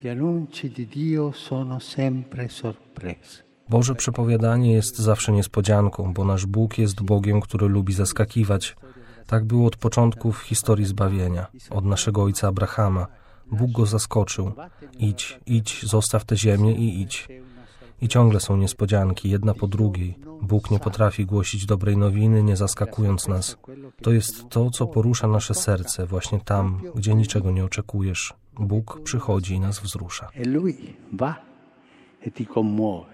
Boże przepowiadanie jest zawsze niespodzianką, bo nasz Bóg jest Bogiem, który lubi zaskakiwać. Tak było od początku w historii zbawienia, od naszego ojca Abrahama. Bóg go zaskoczył. Idź, zostaw tę ziemię i idź. I ciągle są niespodzianki, jedna po drugiej. Bóg nie potrafi głosić dobrej nowiny, nie zaskakując nas. To jest to, co porusza nasze serce, właśnie tam, gdzie niczego nie oczekujesz. Bóg przychodzi i nas wzrusza.